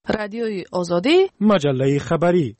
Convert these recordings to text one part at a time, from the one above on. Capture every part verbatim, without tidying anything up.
رادیوی آزادی، مجله خبری.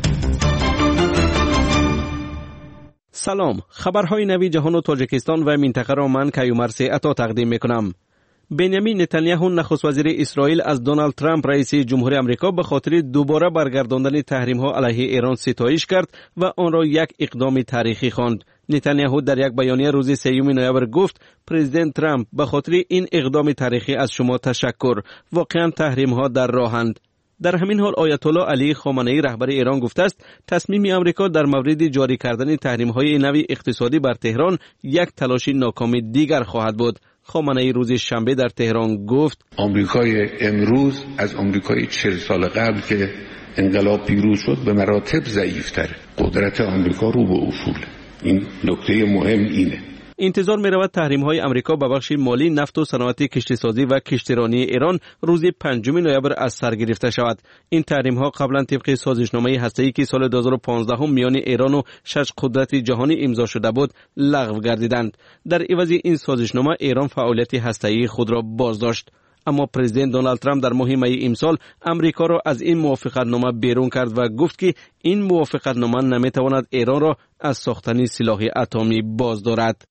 سلام، خبرهای نوی جهان و تاجیکستان و منطقه را من کیومرث عطا تقدیم میکنم. بنیامین نتانیاهو نخست وزیر اسرائیل از دونالد ترامپ رئیس جمهوری آمریکا به خاطر دوباره برگرداندن تحریم‌ها علیه ایران ستایش کرد و آن را یک اقدام تاریخی خواند. نتانیاهو در یک بیانیه روز سوم نوامبر گفت پرزیدنت ترامپ به خاطر این اقدام تاریخی از شما تشکر. واقعا تحریم‌ها در راهند. در همین حال آیت الله علی خامنه‌ای رهبر ایران گفته است تصمیم آمریکا در مورد جاری کردن تحریم‌های نوی اقتصادی بر تهران یک تلاش ناکام دیگر خواهد بود. خامنه‌ای روز شنبه در تهران گفت آمریکای امروز از آمریکای چهل سال قبل که انقلاب پیروز شد به مراتب ضعیف‌تر. قدرت آمریکا رو به افول. این نکته مهم اینه. انتظار می‌رود تحریم‌های آمریکا به بخش مالی نفت و صنایع کشتیسازی و کشتیرانی ایران روز پنجم نوامبر از سر گرفته شود. این تحریم‌ها قبلا طبق سازشنامه هسته‌ای که سال دو هزار و پانزده میان ایران و شش قدرت جهانی امضا شده بود لغو گردیدند. در عوض این سازشنامه ایران فعالیت هسته‌ای خود را بازداشت. اما پرزیدنت دونالد ترامپ در ماه می امسال امریکا را از این موافقتنامه بیرون کرد و گفت که این موافقتنامه نمی‌تواند ایران را از ساختن سلاح اتمی بازدارد.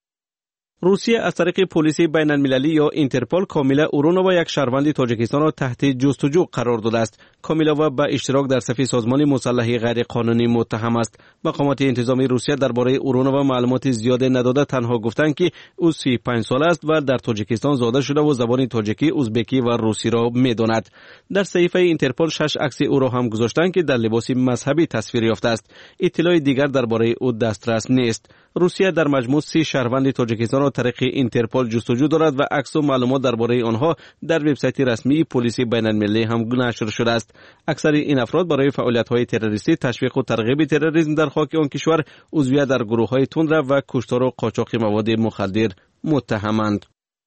روسیه از طریق پلیس بین المللی یا اینترپول کامیلا اورونووا یک شهروند تاجیکستان را تحت جستجو قرار داده است. کامیلووا به اشتراک در صف سازمان مسلح غیر قانونی متهم است. مقامات انتظامی روسیه درباره اورونووا معلومات زیاد نداده، تنها گفتند که او سی و پنج ساله است و در تاجیکستان زاده شده و زبان تاجیکی، ازبکی و روسی را می‌داند. در صحیفه اینترپول شش عکس او را هم گذاشتند که در لباس مذهبی تصویر یافته است. اطلاع دیگر درباره او دسترس نیست. روسیه در مجموع سی شهروند تاجیکستان را طریق اینترپول جستجو دارد و عکس و معلومات درباره آنها در وبسایت رسمی پلیس بین المللی هم نشر شده است. اکثر این افراد برای فعالیت‌های تروریستی، تشویق و ترغیب تروریسم در خاک آن کشور، عضویت در گروه‌های تندرو و کشتار و قاچاق مواد مخدر متهمند.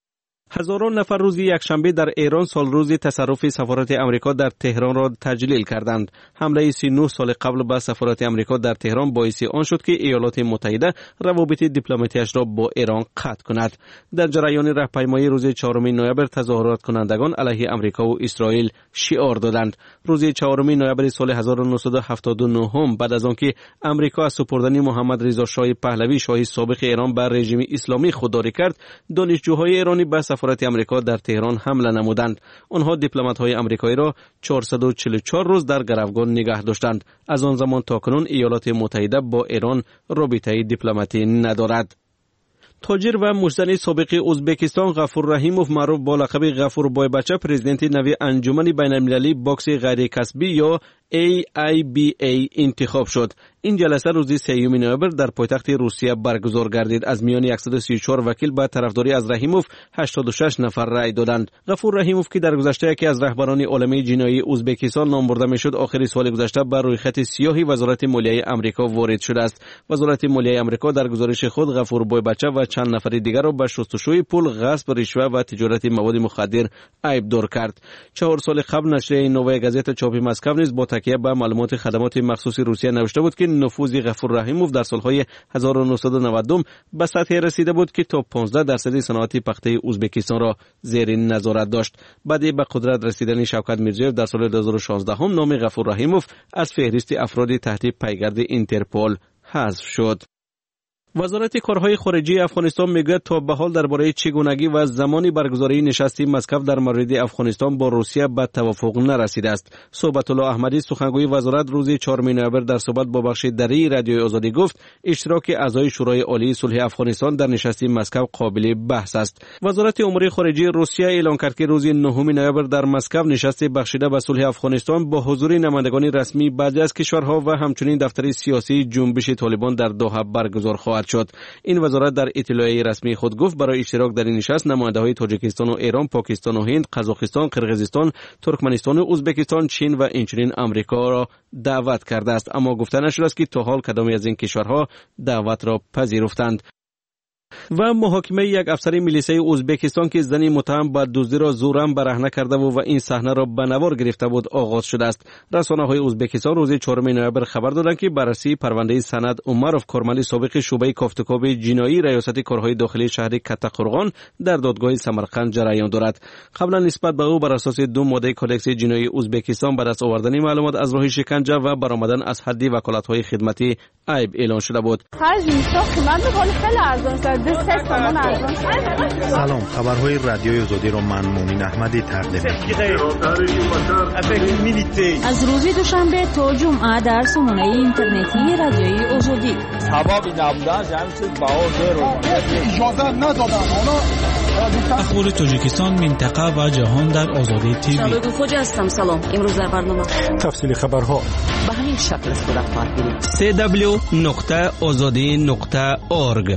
هزاران نفر روز یکشنبه در ایران سالروز تصرف سفارت آمریکا در تهران را تجلیل کردند. حمله سی و نه سال قبل به سفارت آمریکا در تهران باعث آن شد که ایالات متحده روابط دیپلماتیش را با ایران قطع کند. در جریان راهپیمایی روز چهارم نوامبر تظاهرات کنندگان علیه آمریکا و اسرائیل شعار دادند. روز چهارم نوامبر سال هزار و نهصد و هفتاد و نه بعد از آنکه آمریکا از سپردن محمد رضا شاه پهلوی شاه سابق ایران به رژیم اسلامی خودداری کرد، دانشجوهای ایرانی به سفارت آمریکا در تهران حمله نمودند. آنها دیپلمات‌های آمریکایی را چهارصد و چهل و چهار روز در گروگان نگه داشتند. از آن زمان تا کنون ایالات متحده با ایران رابطه دیپلماتی ندارد. تاجر و مشتری سابق ازبکستان غفور رحیموف معروف با لقب غفور بای بچه پرزیدنت نوی انجمن بین المللی باکس غیر کسبی یا ای آی بی ای انتخاب شد. این جلسه روز سوم نوامبر در پایتخت روسیه برگزار گردید. از میان صد و سی و چهار وکیل به طرفداری از رحیموف هشتاد و شش نفر رأی دادند. غفور رحیموف که در گذشته یکی از رهبران عالمه جنایی ازبکستان نام برده میشد، آخر سال گذشته بر روی خط سیاه وزارت مالیه آمریکا وارد شده است. وزارت مالیه آمریکا در گزارش خود غفور بای بچه و چند نفر دیگر را به شستشوی پول، غصب، رشوه و تجارت مواد مخدر عیبدار کرد. چهار سال قبل نشریه نووای گازت چاپ مسکو نیز با تکیه به معلومات خدمات مخصوص روسیه نوشته بود که نفوذ غفور رحیموف در سالهای هزار و نهصد و نود و دو به سطحی رسیده بود که تا پانزده درصد صنعت پخته ازبکستان را زیر نظارت داشت. بعد به قدرت رسیدن شوکت میرزیوف در سال دو هزار و شانزده هم نام غفور رحیموف از فهرست افراد تحت پیگرد اینترپول حذف شد. وزارت کارهای خارجه افغانستان میگه تا به حال درباره چگونگی و زمانی برگزاری نشستی مسکو در مورد افغانستان با روسیه به توافق نرسیده است. صحبت الله احمدی سخنگوی وزارت روز چهارم نوامبر در صحبت با بخش دری رادیوی آزادی گفت اشتراک اعضای شورای عالی صلح افغانستان در نشست مسکو قابل بحث است. وزارت امور خارجه روسیه اعلام کرد که روز نهم نوامبر در مسکو نشست بخشیده به صلح افغانستان با حضور نمایندگان رسمی بعضی از کشورها و همچنین دفتر سیاسی جنبش طالبان در دوحه برگزار خواهد شد. این وزارت در اطلاعیه رسمی خود گفت برای اشتراک در این نشست نماینده‌های تاجیکستان و ایران، پاکستان و هند، قزاقستان، قرقیزستان، ترکمنستان و ازبکستان، چین و اینچنین آمریکا را دعوت کرده است، اما گفته نشده است که تا حال کدامی از این کشورها دعوت را پذیرفتند. و محاکمه یک افسر میلیسای ازبکستان که زنی متهم به دزدی را زوراً برهنه کرده بود و این صحنه را به نوار گرفته بود آغاز شده است. رسانه‌های ازبکستان روز چهارم نوامبر خبر دادند که بررسی پرونده سند عمروف کارمند سابق شعبه کافتکاب جنایی ریاست کارهای داخلی شهر کتقرغان در دادگاه سمرقند جریان دارد. قبلا نسبت به او بر اساس دو ماده کدکس جنایی ازبکستان به دست آوردن معلومات از راه شکنجه و برآمدن از حد وکالت‌های خدمتی عیب اعلان شده بود. سلام، خبرهای رادیوی آزادی را من مومن احمدی تقدیم می‌کنم. از روز دوشنبه تا جمعه در سامانه اینترنتی رادیوی آزادی. سبب نبودن جمعیت باور رو اجازه ندادن. اخبار تاجیکستان، منطقه و جهان در آزادی تیوی. شالوی خوج هستم. سلام. امروز در برنامه تفصیل خبرها به همین شکل صورت خواهد گرفت. سی دبلیو نقطه آزادی نقطه اورگ.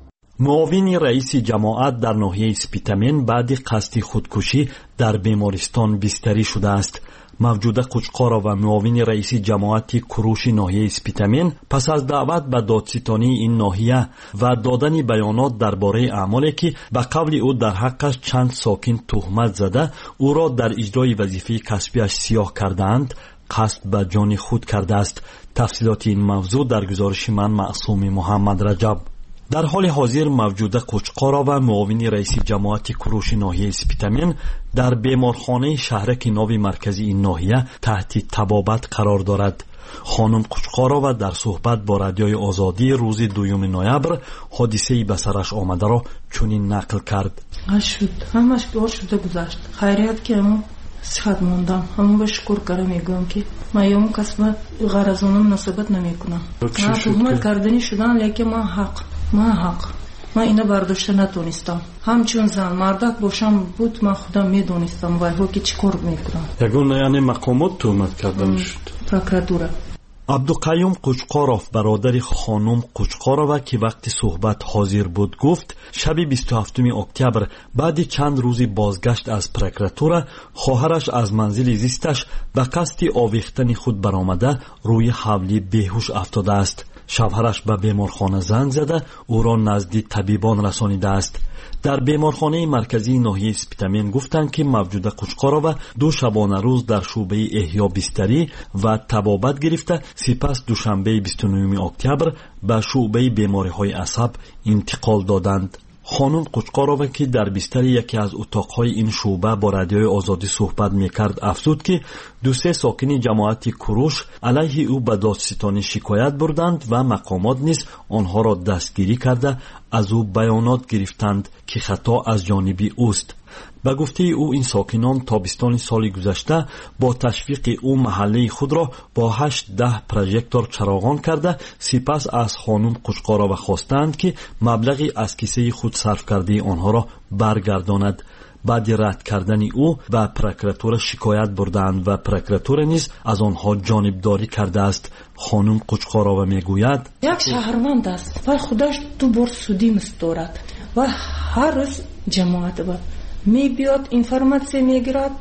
معاون رئیس جماعت در ناحیه سپیتامین بعد قصد خودکشی در بیمارستان بستری شده است. موجوده قوچقارا و معاون رئیس جماعت کروش ناحیه سپیتامین پس از دعوت به دادستانی این ناحیه و دادن بیانات درباره اعمالی که به قول او در حقش چند ساکن تهمت زده او را در اجرای وظیفه کسبیش سیاه کردند، قصد به جان خود کرده است. تفصیلات این موضوع در گزارش من معصوم محمد رجب. در حال حاضر موجوده قوچقارا و معاون رئیس جماعت کروش ناحیه سپیتامین در بیمارخانه شهرک ناوی مرکزی این ناحیه تحت طبابت قرار دارد. خانم قوچقارا و در صحبت با رادیوی آزادی روز دوم نوامبر حادثه به سرش آمده را چنین نقل کرد. شد همش بار شده گذشت. خیریت که ما صحت موندم. همون به شکر کردم میگم که من یوم کسب غرضانم مناسبت نمیکنم. من تهمت کردنی شدن لیکن من حق من حق من اینو برداشته نتونستم. همچون زن مردک باشم بود من خودم میدونستم وای که چی کار میکنم. یگونه یعنی مقامات تهمت کردن شد. پروکراتوره. عبدالقیوم قوچقاروف برادر خانم قوچقارova که وقت صحبت حاضر بود گفت شب بیست و هفتم اکتبر بعد چند روز بازگشت از پروکراتوره خواهرش از منزل زیستش به قصد آویختن خود برآمده روی حولی بیهوش افتاده است. شوهرش به بیمارخانه زنگ زده او را نزد طبیبان رسانیده است. در بیمارخانه مرکزی ناحیه سپیتامین گفتند که موجوده قوچقارova دو شبانه روز در شعبه احیا بستری و طبابت گرفته سپس دوشنبه بیست و نهم اکتبر به شعبه بیماری‌های عصب انتقال دادند. خانم قوچقارova که در بستر یکی از اتاقهای این شعبه با رادیوی آزادی صحبت میکرد افزود که دو سه ساکن جماعت کروش علیه او به دادستانی شکایت بردند و مقامات نیز آنها را دستگیری کرده از او بیانات گرفتند که خطا از جانب اوست. به گفته او این ساکنان تابستان سال گذشته با تشویق او محله خود را با هشت ده پروژکتور چراغان کرده سپس از خانم قوچقارova خواستند که مبلغی از کیسه خود صرف کرده آنها را برگرداند. بعد رد کردن او به پروکراتور شکایت بردند و پروکراتور نیز از آنها جانبداری کرده است. خانم قوچقارova میگوید یک شهروند است و خودش تو بورس سودی مستورد و هر روز جماعت با می بیاد اینفرماسیون میگیرد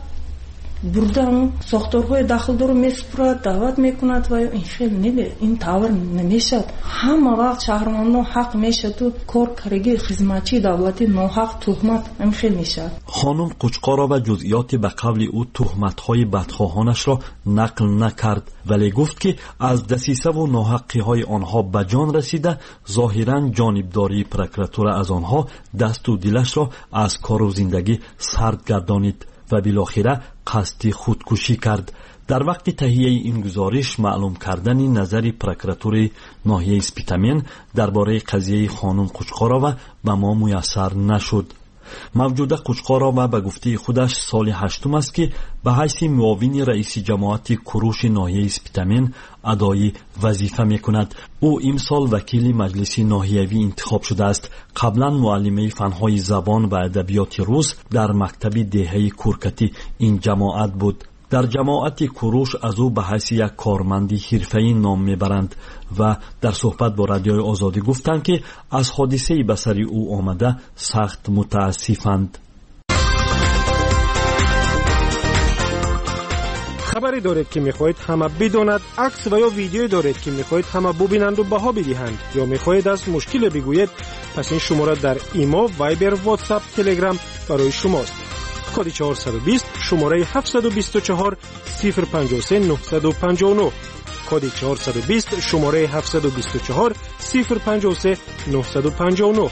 بردن ساختارهای داخلدار میسپرد دعوت میکند و این خیلی نبی این تاور نمیشد. همه وقت شهروندان حق میشه تو کار کارگی خدمتی دولتی ناحق تهمت هم خیلی میشد. خانم قوچقارova جزئیات به قول او تهمت‌های بدخواهانش را نقل نکرد ولی گفت که از دسیسه و ناحقی‌های آنها به جان رسیده ظاهراً جانبداری پروکراتور از آنها دست و دلش را از کار و زندگی سرد گردانید و بالاخره قصد خودکشی کرد. در وقت تهیه این گزارش معلوم کردن نظر پروکراتور ناحیه سپیتامین درباره قضیه خانم قوچقارova به ما میسر نشد. موجوده قوچقارova به گفته خودش سال هشتم است که به حیث معاون رئیس جماعت کروش ناحیه سپیتامین ادای وظیفه میکند. او امسال وکیل مجلس ناحیوی انتخاب شده است. قبلا معلم فنهای زبان و ادبیات روس در مکتب دهه کورکتی این جماعت بود. در جماعت کروش از او به حیث یک کارمند حرفه‌ای نام میبرند و در صحبت با رادیوی آزادی گفتند که از حادثه به سر او آمده سخت متاسفند. خبری دارید که میخواهید همه بداند، عکس و یا ویدیویی دارید که میخواهید همه ببینند و بها بدهند، یا میخواهید از مشکل بگویید، پس این شماره در ایما، وایبر، واتساپ، تلگرام برای شماست. کد چهارصد و بیست شماره هفتصد و بیست و چهار صفر پنجاه و سه نهصد و پنجاه و نه. کد چهارصد و بیست شماره هفتصد و بیست و چهار صفر پنجاه و سه نهصد و پنجاه و نه.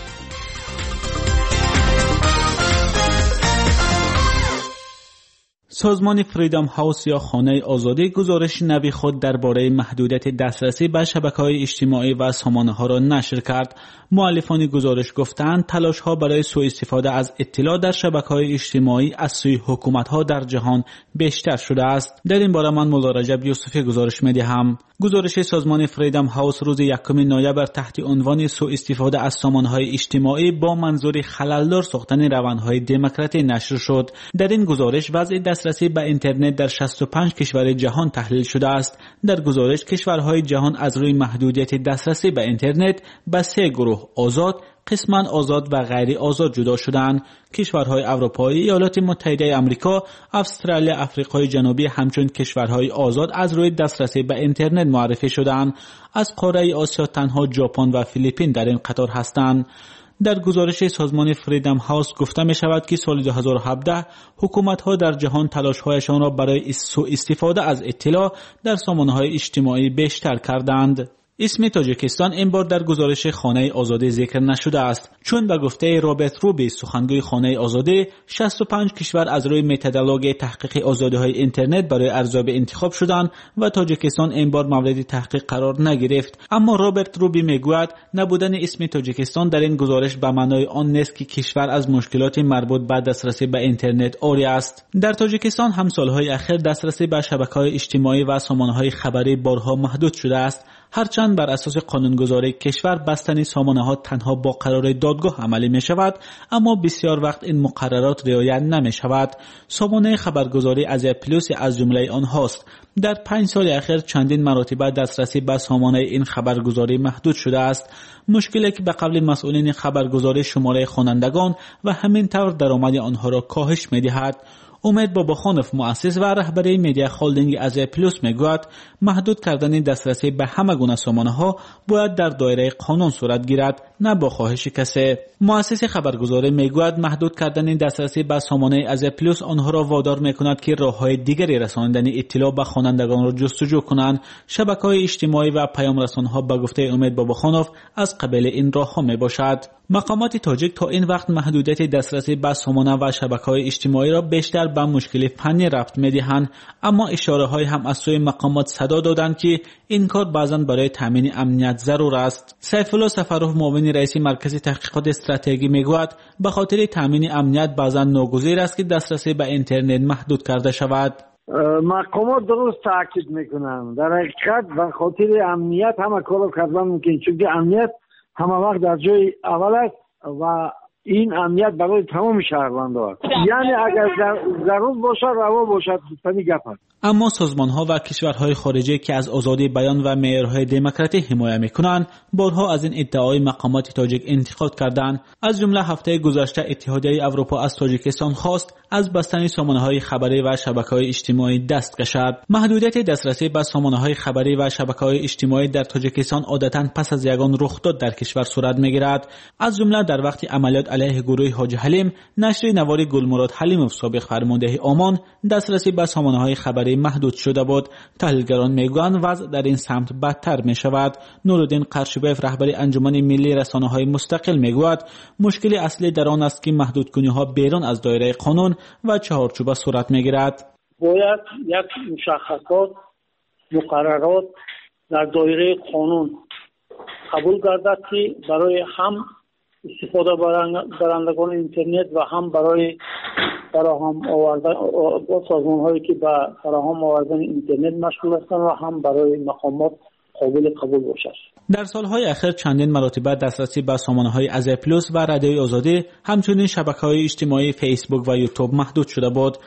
سازمان فریدم هاوس یا خانه آزادی گزارش نوی خود درباره محدودیت دسترسی به شبکه‌های اجتماعی و سامانه‌ها را نشر کرد. مؤلفان گزارش گفتند تلاش‌ها برای سوء استفاده از اطلاع در شبکه‌های اجتماعی از سوی حکومت‌ها در جهان بیشتر شده است. در این باره من مولا رجب یوسفی گزارش می‌دهم. گزارش سازمان فریدم هاوس روز یکم نوامبر تحت عنوان سوء استفاده از سامانه‌های اجتماعی با منظور خلل‌دار ساختن روندهای دموکراتی نشر شد. در این گزارش وضع دسترسی به اینترنت در شصت و پنج کشور جهان تحلیل شده است. در گزارش کشورهای جهان از روی محدودیت دسترسی به اینترنت به سه گروه آزاد، قسماً آزاد و غیر آزاد جدا شدند. کشورهای اروپایی، ایالات متحده آمریکا، استرالیا، آفریقای جنوبی همچون کشورهای آزاد از روی دسترسی به اینترنت معرفی شدند. از قاره آسیا تنها ژاپن و فیلیپین در این قطار هستند. در گزارش سازمان فریدم هاوس گفته می شود که سال دو هزار و هفده حکومت ها در جهان تلاش هایشان را برای سوء استفاده از اطلاع در سامانه های اجتماعی بیشتر کردند. اسم تاجیکستان این بار در گزارش خانه آزادی ذکر نشده است، چون به گفته رابرت روبی سخنگوی خانه آزادی شصت و پنج کشور از روی متدولوژی تحقیق آزادی های اینترنت برای ارزیابی انتخاب شدند و تاجیکستان این بار مورد تحقیق قرار نگرفت. اما رابرت روبی میگوید نبودن اسم تاجیکستان در این گزارش به معنای آن نیست که کشور از مشکلات مربوط به دسترسی به اینترنت عاری است. در تاجیکستان هم سالهای اخیر دسترسی به شبکه‌های اجتماعی و سامانه‌های خبری بارها محدود شده است. هرچند بر اساس قانونگذاری کشور بستن سامانه‌ها تنها با قرار دادگاه عملی می شود، اما بسیار وقت این مقررات رعایت نمی شود. سامانه خبرگزاری از پلوس از جمله آنهاست. در پنج سال اخیر چندین مراتبه دسترسی به سامانه این خبرگزاری محدود شده است. مشکلی که به قول مسئولین خبرگزاری شماره خوانندگان و همین طور درآمد آنها را کاهش می دهد. امید باباخانوف مؤسس و رهبری میدیا هولدینگ از پلوس میگوید محدود کردن دسترسی به همه گونه سامانه‌ها باید در دایره قانون صورت گیرد، نه با خواهش کسی. مؤسس خبرگزاری میگوید محدود کردن دسترسی به سامانه از پلوس آنها را وادار میکند که راه‌های دیگری رساندن اطلاع به خوانندگان را جستجو کنند. شبکه‌های اجتماعی و پیام رسان‌ها به گفته امید باباخانوف از قبیل این راه‌ها میباشد. مقامات تاجیک تا این وقت محدودیت دسترسی به سامانه و شبکه‌های اجتماعی را بیشتر به مشکل فنی ربط می‌دهند، اما اشاره‌های هم از سوی مقامات صدا دادند که این کار بعضاً برای تامین امنیت ضرور است. سیف الله سفروف معاون رئیس مرکز تحقیقات استراتژی میگوید به خاطر تامین امنیت بعضاً ناگزیر است که دسترسی به اینترنت محدود کرده شود. مقامات درست تاکید میکنند. در حقیقت به خاطر امنیت همه کارو کردن ممکن، چون امنیت همه وقت در جای اول است و این امنیت برای تمام شهروندان است. یعنی اگر ضرور باشه روا باشد تنی گپ است. اما سازمان‌ها و کشورهای خارجی که از آزادی بیان و معیارهای دموکراتی حمایت می‌کنند بارها از این ادعای مقامات تاجیک انتقاد کردند. از جمله هفته گذشته اتحادیه اروپا از تاجیکستان خواست از بستن سامانه‌های خبری و شبکه‌های اجتماعی دست کشد. محدودیت دسترسی به سامانه‌های خبری و شبکه‌های اجتماعی در تاجیکستان عادتاً پس از یگان رخداد در کشور صورت می‌گیرد. از جمله در وقت عملیات علیه گروه حاجی حلیم، نشر نوار گلمراد حلیموف سابق فرمانده عمان دسترسی به سامانه‌های خبری محدود شده بود. تحلیلگران میگویند وضع در این سمت بدتر می شود. نورالدین قرشبایف رهبر انجمن ملی رسانه‌های مستقل میگوید مشکل اصلی در آن است که محدودکنی‌ها بیرون از دایره قانون و چهارچوبه صورت میگیرد. باید یک مشخصات مقررات در دایره قانون قبول گردد که برای هم استفاده برندگان اینترنت و هم برای فراهم آوردن سازمان هایی که به فراهم آوردن اینترنت مشغول هستند و هم برای مقامات قابل قبول باشد. در سالهای اخیر چندین مرتبه دسترسی به سامانه‌های از پلوس و رادیوی آزادی همچنین شبکه‌های اجتماعی فیسبوک و یوتیوب محدود شده بود.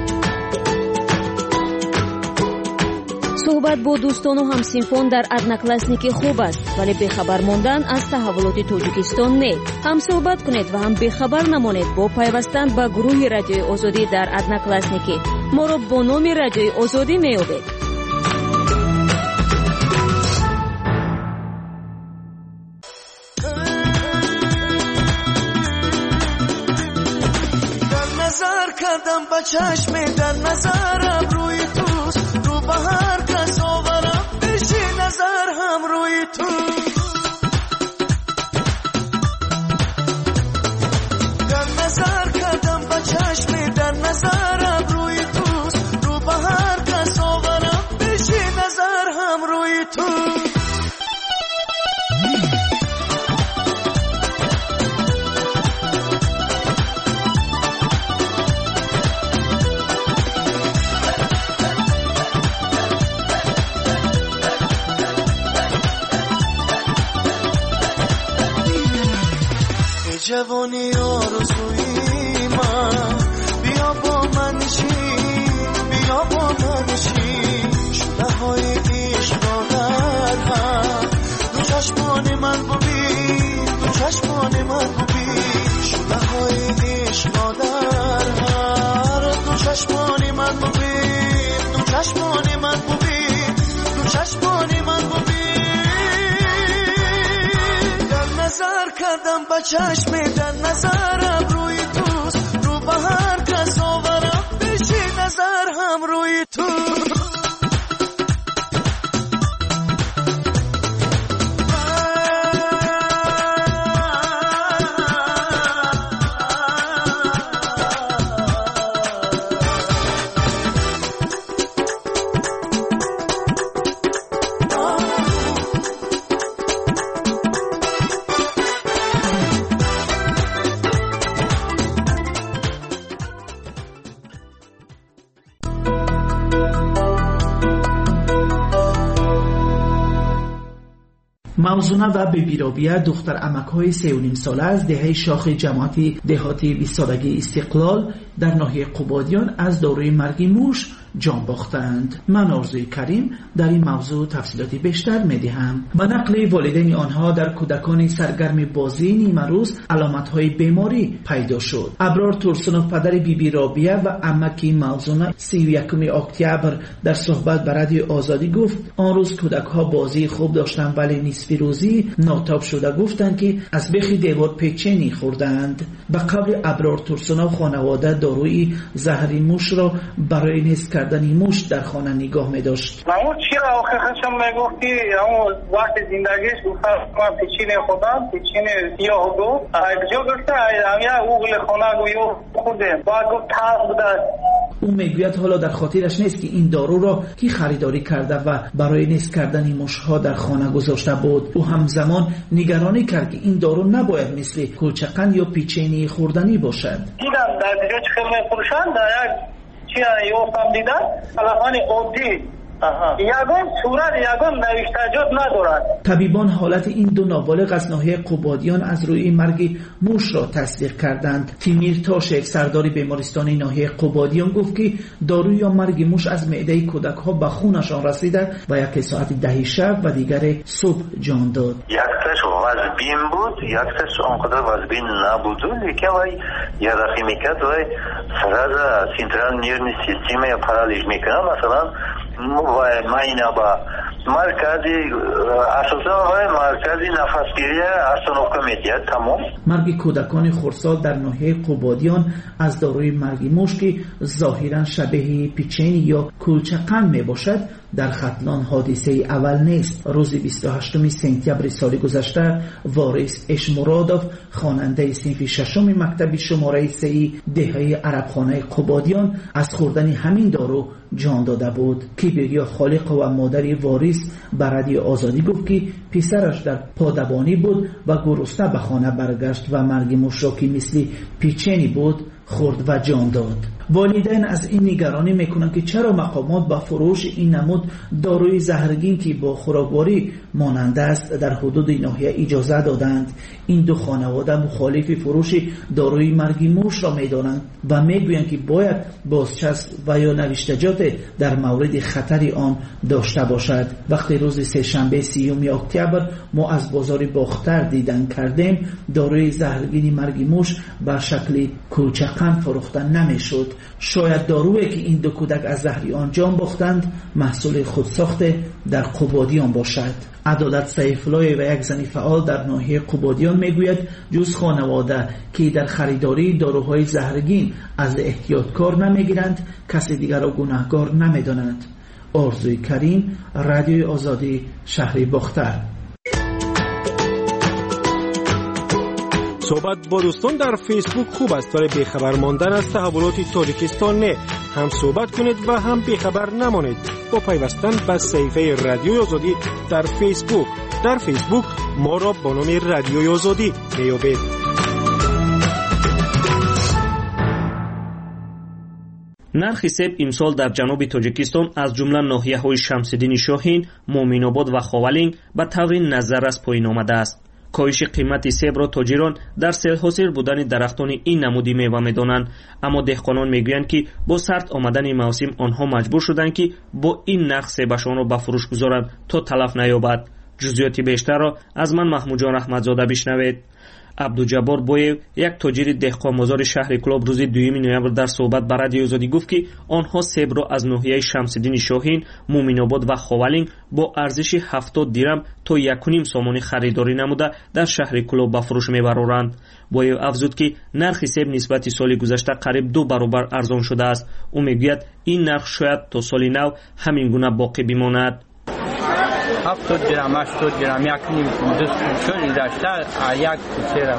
صحبت با دوستان و همسینفون در одноклассники خوب است، ولی بخبر ماندن از تحولات تاجیکستان نه. هم صحبت کنید و هم بخبر نمانید با پیوستن به گروه رادیوی آزادی در одноклассники. ما را با نام رادیوی آزادی می‌یابید. کردم با چشم در نظرم روی توست، رو به هر کس آورم بشی نظر هم روی تو. در نظر کردم با چشم در نظرم روی توست، رو به هر کس آورم بشی نظر هم روی تو. جوانی آرزوی من، بیا با من نشین، بیا با من نشین. شده های عشق را در هم دو چشمان من ببین، دو چشمان من ببین. شده های عشق را در هم دو چشمان من ببین، دو چشمان من ببین، دو چشمان من ببین. نظر کردم با چشم در نظرم روی توست، رو به هر کس آورم بشی نظر هم روی تو. موزونه و بیبی رابیه دختر عمک‌های سه و نیم ساله از دهه شاخ جماعتی دهاتی بیست سالگی استقلال در ناحیه قبادیان از داروی مرگ موش جان باختند. من آرزوی کریم در این موضوع تفصیلاتی بیشتر می‌دهم. به نقل والدین آنها در کودکان سرگرم بازی نیمه روز علامت‌های بیماری پیدا شد. ابرار تورسنوف پدر بیبی رابیه و عمکی موزونه سی و یکم اکتبر در صحبت به رادیو آزادی گفت آن روز کودک‌ها بازی خوب داشتند ولی نصف روزی ناتاب شده گفتند که از بخی دیوار پیچنی خوردند. به قول ابرار تورسنوف خانواده داروی زهری موش را برای نیست کردن موش در خانه نگاه می داشت. اون چرا آخرشم میگفتی اون وقت زندگیش گفتم من پیچینه خودم پیچینه سیاه گفت اگجا گفته همیا اوغل خانه گویو خورده باید گفت تاق بوده. او میگوید حالا در خاطرش نیست که این دارو را کی خریداری کرده و برای نیست کردن موشها در خانه گذاشته بود. او همزمان نگرانی کرد که این دارو نباید مثل کلچقند یا پیچینی خوردنی باشد. دیدم در دیگه چه میفروشند در یک چی یافتم دیدن تلفن عادی یگان صورت یگان نوشتجات ندارد. طبیبان حالت این دو نابالغ از ناحیه قبادیان از روی مرگ موش را تصدیق کردند. تیمیر تاشک سردار بیمارستان ناحیه قبادیان گفت که داروی یا مرگ موش از معده کودک ها به خونشان رسیده و یک ساعت ده شب و دیگر صبح جان داد. یکتش وزبین بود یکتش آنقدر وزبین نبود لیکن وای یه رخی میکرد وای سرد سینترال نیرنی سیستیم یا پرالیش میکنه مثلا ماینا با مرکزی اساسا و مرکزی نفسگیری استانوفکا میدید تمام. مرگ کودکان خردسال در ناحیه قبادیان از داروی مرگ موش که ظاهرا شبیه پیچینی یا کلچقند می باشد در ختلان حادثه اول نیست. روز بیست و هشتم سپتامبر سال گذشته وارث اشمرادوف خواننده صنف ششم مکتب شماره سه دهه عربخانه قبادیان از خوردن همین دارو جان داده بود. کیبریا خالق و مادر وارث به رادیو آزادی گفت که پسرش در پادبانی بود و گرسنه به خانه برگشت و مرگ موش را که مثل پیچینی بود خورد و جان داد. والدین از این نگرانی میکنند که چرا مقامات با فروش این نمود داروی زهرگین که با خوراکواری ماننده است در حدود ناحیه اجازه دادند. این دو خانواده مخالف فروش داروی مرگ موش را میدانند و میگویند که باید بازچسب و یا نوشتجات در مورد خطر آن داشته باشد. وقتی روز سه‌شنبه سیوم اکتبر ما از بازار باختر دیدن کردیم داروی زهرگین مرگ موش بر شکل کلچقند قند فروخته نمیشد. شاید دارویی که این دو کودک از زهر آن جان باختند محصول خودساخته در قبادیان باشد. عدالت سیف‌الله و یک زن فعال در ناحیه قبادیان میگوید جز خانواده که در خریداری داروهای زهرگین از احتیاط کار نمیگیرند کسی دیگر را گناهکار نمیدانند. آرزوی کریم، رادیوی آزادی، شهر باختر. صحبت با دوستان در فیسبوک خوب است ولی بیخبر ماندن از تحولات تاجیکستان نه. هم صحبت کنید و هم بیخبر نمانید با پیوستن به صفحه رادیوی آزادی در فیسبوک. در فیسبوک ما را با نام رادیوی آزادی میابید. نرخ سیب امسال در جنوب تاجیکستان از جمله ناحیه‌های شمس‌الدین شاهین، مومین‌آباد و خاولین به طور نظررس پایین آمده است. کاهش قیمت سیب را تاجران در سیل‌حاصل بودن درختان این نمودی میوه می‌دانند، اما دهقانان میگویند که با سرد آمدن موسم آنها مجبور شدند که با این نرخ سیبشان را به فروش گذارند تا تلف نیابد. جزئیات بیشتر را از من محمود جان رحمتزاده بشنوید. عبدالجبار بویو، یک تاجر دهقان‌مزار شهر کلاب، روز دوم نوامبر در صحبت با رادیو آزادی گفت که آنها سیب را از ناحیه شمس‌الدین شاهین، مومین‌آباد و خاولین با ارزش هفتاد درم تا یک و نیم سومانی خریداری نموده در شهر کلاب به فروش میبرند. بویو افزود که نرخ سیب نسبت سال گذشته قریب دو برابر ارزان شده است. او میگوید این نرخ شاید تا سال نو همین گونه باقی بماند. هفتاد درم، هشتاد درم، یک نیم سال گذشته یک سیرم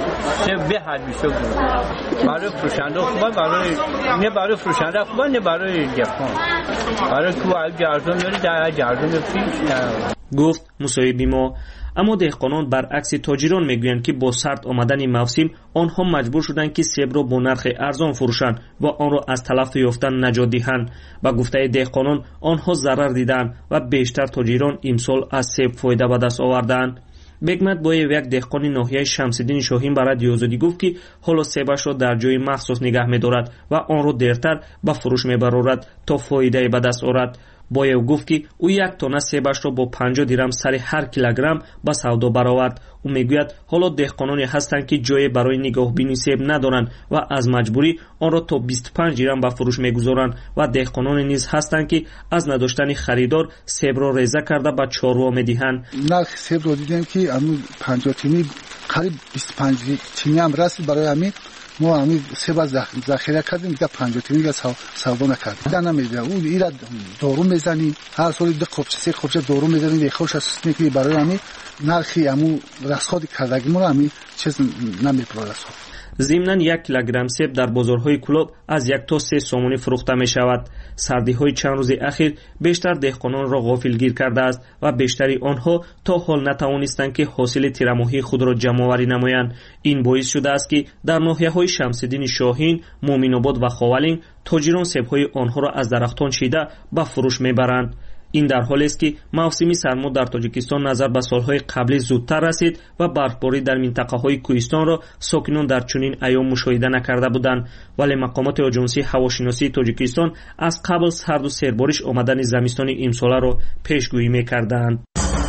سیب به حد بیشتر بود. برای فروشنده خوبه، برای نه برای فروشنده خوبه نه برای دهقان. برای که جردون داری در جردون پیش گفت مصاحبه ما. اما دهقانان برعکس تاجران میگویند که با سرد آمدن موسم آنها مجبور شدند که سیب را با نرخ ارزان فروشند و آن را از تلف یافتن نجات دهند. با گفته دهقانان آنها ضرر دیدند و بیشتر تاجران امسال از سیب فایده به دست آوردند. بگمت با یک دهقان ناحیه شمس‌الدین شاهین برای رادیو آزادی گفت که حالا سیبش را در جای مخصوص نگه می‌دارد و آن را دیرتر به فروش می‌برد تا فایده به دست آورد. بایو گفت که او یک تانه سیبش را با پنجاه درم سر هر کیلوگرم به سودا برآورد. او میگوید حالا دهقانانی هستند که جای برای نگاهبینی سیب ندارند و از مجبوری آن را تا بیست و پنج درم به فروش میگذارند و دهقانانی نیز هستند که از نداشتن خریدار سیب را ریزه کرده به چاروا میدهند. نرخ سیب را دیدیم که همون پنجاه تیمی قریب بیست و پنج تیمی هم رسید. برای همین ما همین سیب از ذخیره کردیم دیگه پنجاه تیمی سودا نکردیم. دیگه نمیده. او ایراد دارو میزنیم، هر سال دو قبچه سه قبچه دارو میزنیم، یک خوش است میگی برای همین نرخی همون رسخاد کردگیمون همین چیز نمیپره. ضمناً یک کیلوگرم سیب در بازارهای کلاب از یک تا سه سومانی فروخته می شود. سردی های چند روز اخیر بیشتر دهقانان را غافلگیر کرده است و بیشتری آنها تا حال نتوانستند که حاصل تیرماهی خود را جمع آوری نمایند. این باعث شده است که در ناحیه های شمس‌الدین شاهین، مومین‌آباد و خاولین تاجران سیب های آنها را از درختان چیده به فروش می برند. این در حالی است که موسم سرما در تاجیکستان نظر به سالهای قبلی زودتر رسید و برفباری در منطقه‌های کوهستان را ساکنان در چنین ایام مشاهده نکرده بودند، ولی مقامات آژانسی هواشناسی تاجیکستان از قبل سرد و سربارش آمدن زمستان امساله را پیشگویی می‌کردند.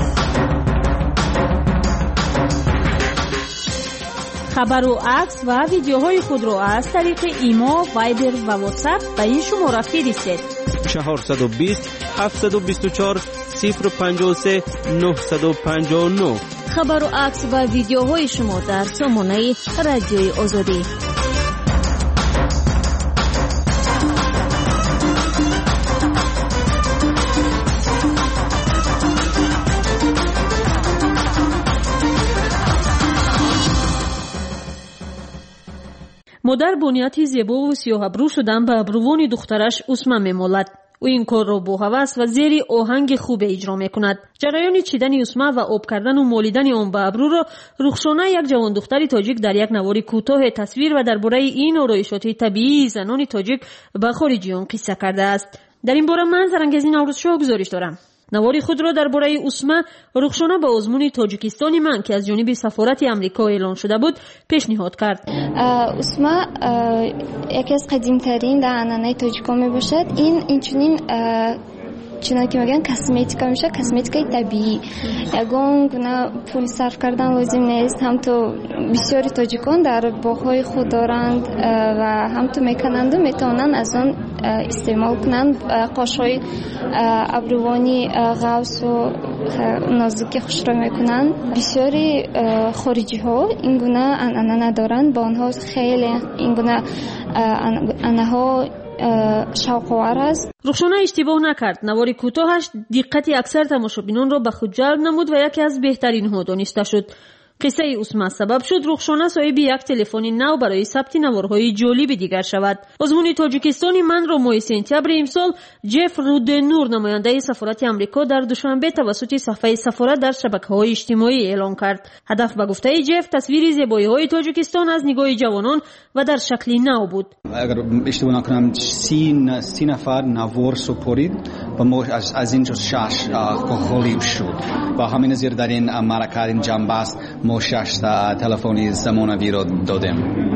خبر و عکس و ویدیوهای خود را از طریق ایما، وایبر و واتساپ به این شماره فرستید: چهارصد و بیست هفتصد و بیست و چهار صفر پنجاه و سه نهصد و پنجاه و نه. خبر و عکس و ویدیوهای شما در سامانه رادیوی آزادی. مادر بنیادی زیبا و سیاه ابرو شدن به ابروان دخترش اسمه میمالد. او این کار را با هوس و زیر آهنگ خوب اجرا میکند. جریان چیدن اسمه و آب کردن و مالیدن آن به ابرو را رخشانه یک جوان دختر تاجیک در یک نوار کوتاه تصویر و درباره این آرایشات طبیعی زنان تاجیک به خارجیان قصه کرده است. در این باره من زرنگز نوروز شاه گزارش دارم. نواری خود را درباره اسمه رخشانه به آزمون تاجیکستانی من که از جانب سفارت امریکا اعلان شده بود پیشنهاد کرد. اسمه یکی از قدیمترین دهنانه تاجیکا می باشد. این اینچنین چیزی که میگن کسمتیکا میشه، کسمتیکای طبیعی. یگان گونه پول صرف کردن لازم نیست. هم تو بسیاری تاجیکان در باغ‌های خود دارند و هم تو میکنند و میتونن از آن استعمال کنند. قاشهای ابروانی غوث و نازکی خوش را میکنند. بسیاری خارجی ها این گونه انانه ندارند، با آنها خیلی این گونه انانه ها شوق‌آور است. رخشانه اشتباه نکرد. نوار کوتاهش دقت اکثر تماشابینان را به خود جلب نمود و یکی از بهترین ها دانسته شد. قصه اسما سبب شد رخشانه صاحب یک تلفن نو برای ثبت نوارهای جالب دیگر شود. آزمون تاجیکستانی من را ماه سپتامبر امسال جف رودنور نماینده سفارت آمریکا در دوشنبه توسط صفحه سفارت در شبکه‌های اجتماعی اعلان کرد. هدف به گفته جف تصویر زیبایی‌های تاجیکستان از نگاه جوانان و در شکلی نو بود. اگر اشتباه نکنم سی سی نفر نوار سپرید و ما از از اینجا شش خالی شد و همین زیر در این مرکه این جنبه است ما شش تلفنی زمانوی را دادیم.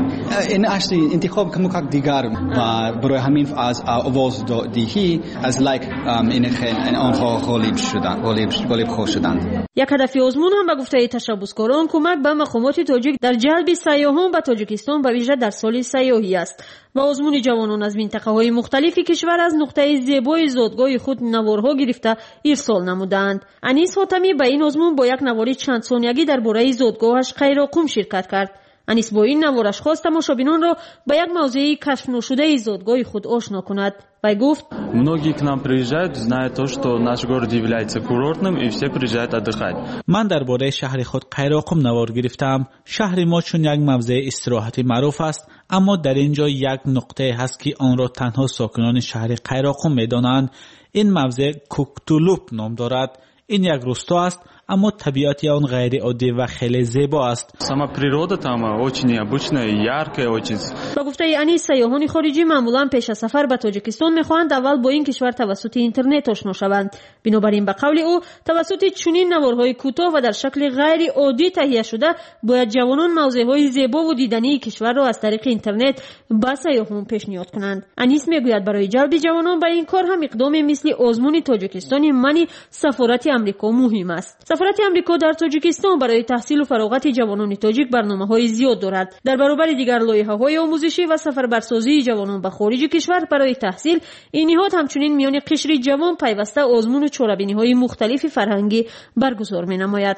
این اصلی انتخاب کمک دیگر و برای همین از آواز دهی از لایک این خیلی آنها غالب شدند غالب خوش شدند. یک هدف آزمون هم به گفته تشبثکاران کمک به مقامات تاجیک در جلب سیاحان به تاجیکستان به ویژه در سال سیاحی است و آزمون جوانان از منطقه‌های مختلف کشور از نقطه زیبای زادگاه خود نوارها گرفته ارسال نمودند. انیس حاتمی به این آزمون با یک نواری چند ثانیه‌ای درباره زادگاهش خیراقوم شرکت کرد. انیس با این نوارش خواست تماشابینان را به یک موضوع کشف نشده زادگاه خود آشنا کند. و گفت многие к нам приезжают, зная то, что наш город является курортным и все приезжают отдыхать. من درباره شهر خود خیراقوم نوار گرفتم. شهر ما چون یک موضع استراحتی معروف است، اما در اینجا یک نقطه هست که آن را تنها ساکنان شهر خیراقوم می‌دانند. این موضع کوکتولوپ نام دارد. این یک روستا است، اما طبیعت آن غیر عادی و خیلی زیبا است. Сама природа там очень необычная, яркая, очень. با گفته انیس سیاحان خارجی معمولا پیش از سفر به تاجیکستان می‌خواهند اول با این کشور توسط اینترنت آشنا شوند. بنابراین به قول او توسط چنین نوارهای کوتاه و در شکل غیر عادی تهیه شده باید جوانان موضع‌های زیبا و دیدنی کشور را از طریق اینترنت به سیاحان پیشنهاد کنند. انیس میگوید برای جلب جوانان به این کار هم اقدامی مثل آزمون تاجیکستانی منی سفارت آمریکا مهم است. سفارت آمریکا در تاجیکستان برای تحصیل و فراغت جوانان تاجیک برنامه‌های زیاد دارد. در برابر دیگر لایحه‌های آموزشی و سفربرسازی جوانان به خارج کشور برای تحصیل، این نهاد همچنین میان قشر جوان پیوسته آزمون و چاره‌بینی‌های مختلف فرهنگی برگزار می‌نماید.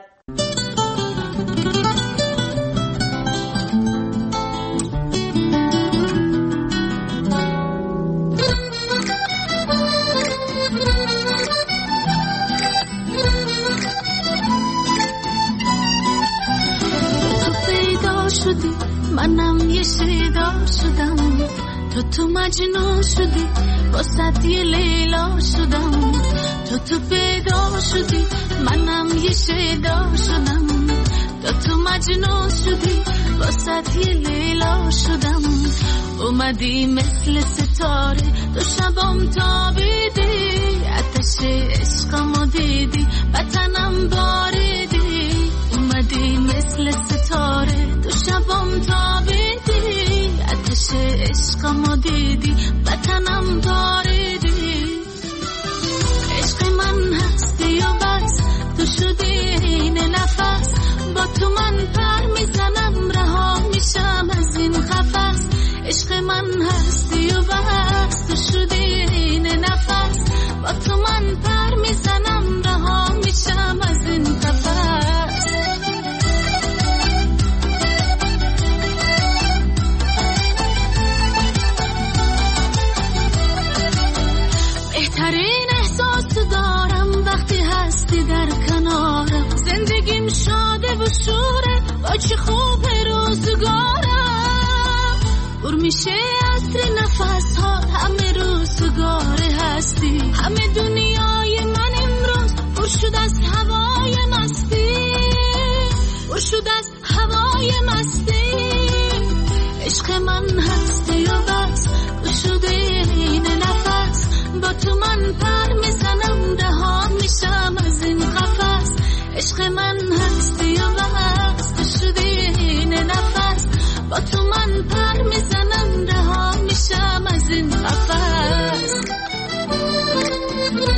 منم یه شیدا شدم تو تو مجنون شدی واسه یه لیلا شدم تو تو پیدا شدی منم یه شیدا شدم تو تو مجنون شدی واسه یه لیلا شدم اومدی مثل ستاره تو شبام تابیدی آتش عشقمو دیدی بطنم باریدی اومدی مثل ستاره تو شبام تابیدی آتش عشقمو دیدی بطنم باریدی عشق من هستی و بس تو شدی این نفس با تو من پر میزنم رها میشم از این قفس عشق من هستی و بس تو شدی این نفس با تو من پر میزنم رها میشم از این قفس بهترین احساس دارم وقتی هستی در کنارم زندگیم شاده و شوره با چه خوب روزگارم بر میشه عطر نفس ها همه روزگاره هستی همه دنیای من امروز پر شد از هوای مستی پر شد از هوای مستی عشق من هستی و بس پر شده این نفس با تو من پر میزنم رها میشم از این قفس عشق من هستی و بس پر شده این نفس با تو من پر میزنم رها میشم از این قفس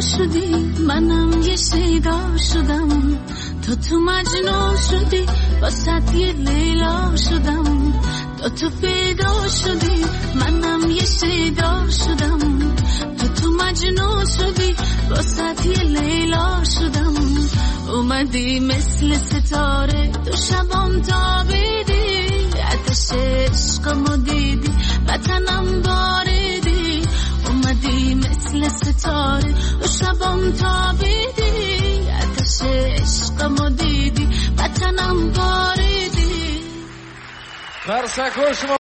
شدی منم یه شیدا شدم تو تو مجنون شدی واسط یه لیلا شدم تو تو پیدا شدی منم یه شیدا شدم تو تو مجنون شدی واسط یه لیلا شدم اومدی مثل ستاره تو شبام تابیدی آتش عشقمو دیدی وطنم باریدی اومدی مثل ستاره تو شبام تابیدی آتش عشقمو دیدی وطنم باریدی برسکو شما